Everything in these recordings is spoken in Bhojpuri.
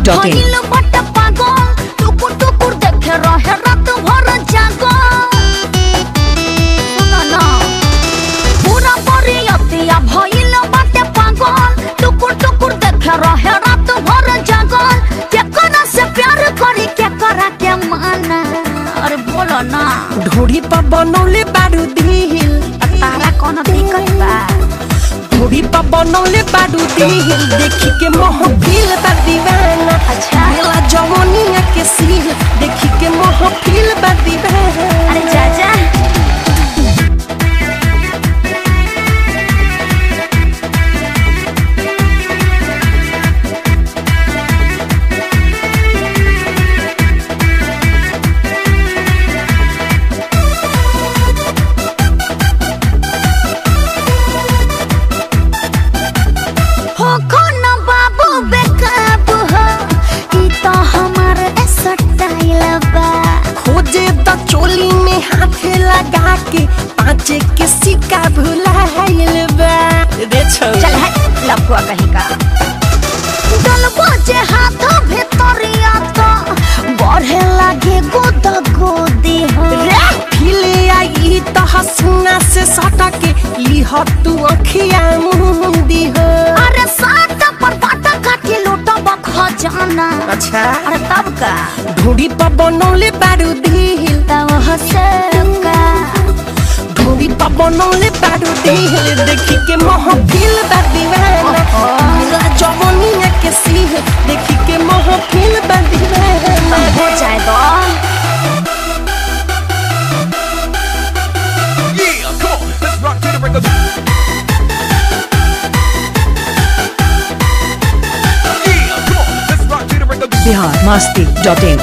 भइल बट पागल टुकुर टुकुर देखे रहे रात भर जागल सुन ना पूरा परियतिया भइल बट पागल टुकुर टुकुर देखे रहे रात भर जागल केकरा से प्यार करी केकरा के माना अरे बोलो ना ढोड़ी पर बनौले बारू दिल तारा कौन दिक्कत बा ढोड़ी पर बनौले बारू दिल देखी के महफिल बा दीवाना अच्छा मेला जवानिया के सील देखी के महफिल बा दीवाना अरे जा जा चोली में हाथ लगा के पाँचे के सिक्का भुलाइल बा रे छौ चल है लफुआ कहीं का डलबो जे हाथ भीतरिया तो बढ़े लागे गोद गोदी हो रे फिले आई तो हंसना से सटा के लिह तू अखिया मुंदी हो अरे साथ पर बाटा काटी लूटो खजाना अच्छा अरे तब का ढोड़ी पर बनौले बारू दिल तब हंसे का ढोड़ी पर बनौले बारू दिल देखी के महफिल बा दीवाना मेरा जवानिया के सील देखी के महफिल बा दीवाना हो जाए दो biharmasti.in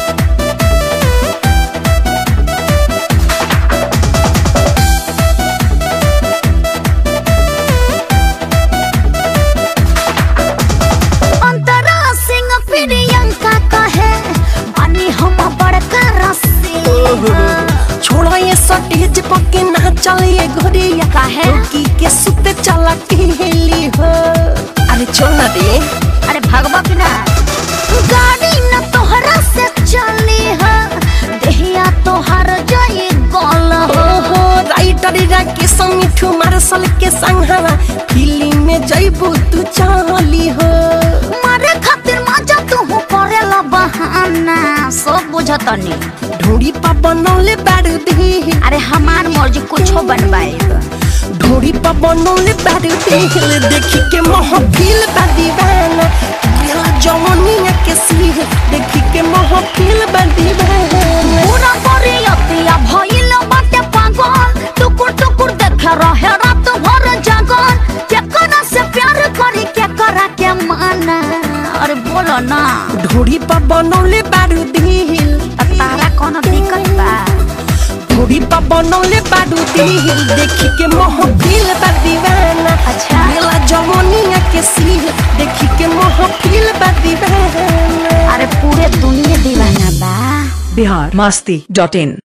अंतरा सिंह प्रियंका कहे बनी हम बड़का रस्सी छोड़ा ये सटेज पके ना चलिए घोड़िया काहे? की के सुते चला केली हो अरे छोड़ ना दे अरे भगवा की ना गाड़ी न तोहरा से चली है देहिया तोहर जाई गल हो राइटर के संग मिठू मार्शल के संगवा फिल्म में जइबू तू चली हो मारे खातिर मजा तू हो करेला बहाना सब बुझतनी ढोड़ी पर बनौले बारू दिल अरे हमार मर्जी कुछो बनवाए ढोड़ी पर बनौले बारू दिल देखी के महफिल बा दीवाना मेरा जवानिया के सील देखी के महफिल बा दीवाना पूरा परियतिया भइल बाटे पागल टुकुर टुकुर देखे रहे रात भर जागल केकरा से प्यार करी केकरा के माना अरे बोलो ना ढोड़ी पर बनौले बारू दिल तारा कौन दिक्कत बा ढोड़ी पर बनौले बारू दिल देखी के महफिल बा दीवाना अच्छा मेला जवानिया के सील देखी के महफिल बा दीवाना अरे पूरे दुनिया दीवाना बा biharmasti.in